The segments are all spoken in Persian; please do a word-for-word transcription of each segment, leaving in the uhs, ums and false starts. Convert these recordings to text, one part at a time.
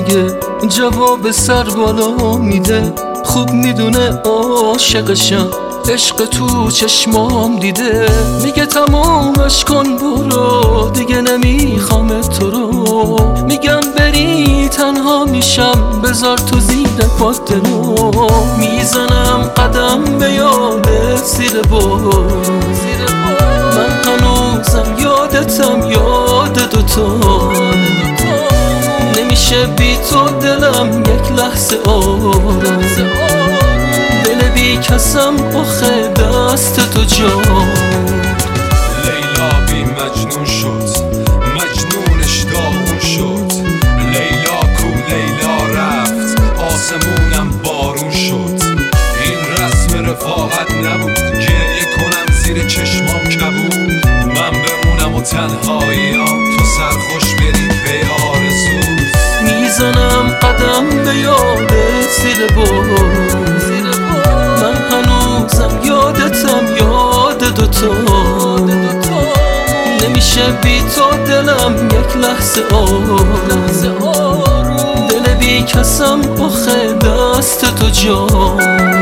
دیگه جواب سر بالا میده. خوب میدونه عاشقشم، عشق تو چشمام دیده. میگه تمامش کن برو، دیگه نمیخوام تو رو. میگم بری تنها میشم، بذار تو زیر پات رو. میزنم قدم به یاد زیر بار، من هنوزم یادتم، یاد دوتا. نمیشه بی تو دلم یک لحظه آرام، دل بی کسم آخه دست تو جان. لیلا بی مجنون شد، مجنونش داغون شد. لیلا کو لیلا رفت، آسمونم بارون شد. این رسم رفاقت نبود، گریه کنم زیر چشمام کبود. من بمونم و تنهاییام، تو سرخوش بری به آرزو. میزنم قدم به یاد زیر بار، من هنوزم یادتم، یاد دوتا. نمیشه بی تو دلم یک لحظه آرام، دل بی کسم آخه دست تو جان.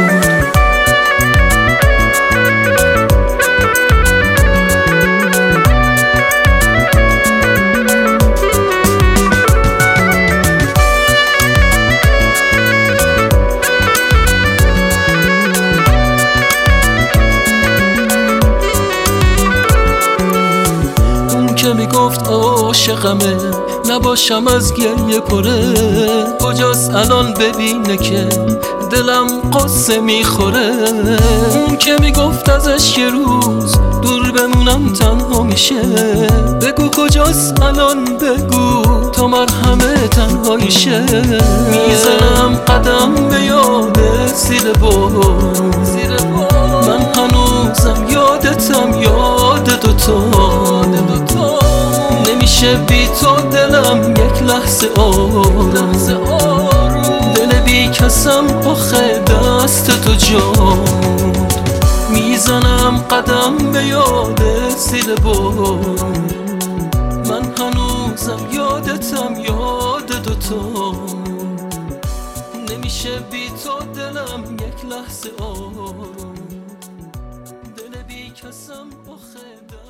که میگفت عاشقمه، نباشم از گریه پره. کجاست الان ببینه که دلم قصه میخوره. اون که میگفت ازش یه روز دور بمونم تنها میشه. بگو کجاست الان، بگو تا مرهم تنهاییشه. میزنم قدم به یاد زیر بار، من هنوزم یادتم، یاد دوتا. نمیشه بی تو دلم یک لحظه آرام، دل بی کسم آخه دست تو جان. میزنم قدم به یاد زیر بار، من هنوزم یادتم، یاد دوتا. نمیشه بی تو دلم یک لحظه آرام، دل بی کسم آخه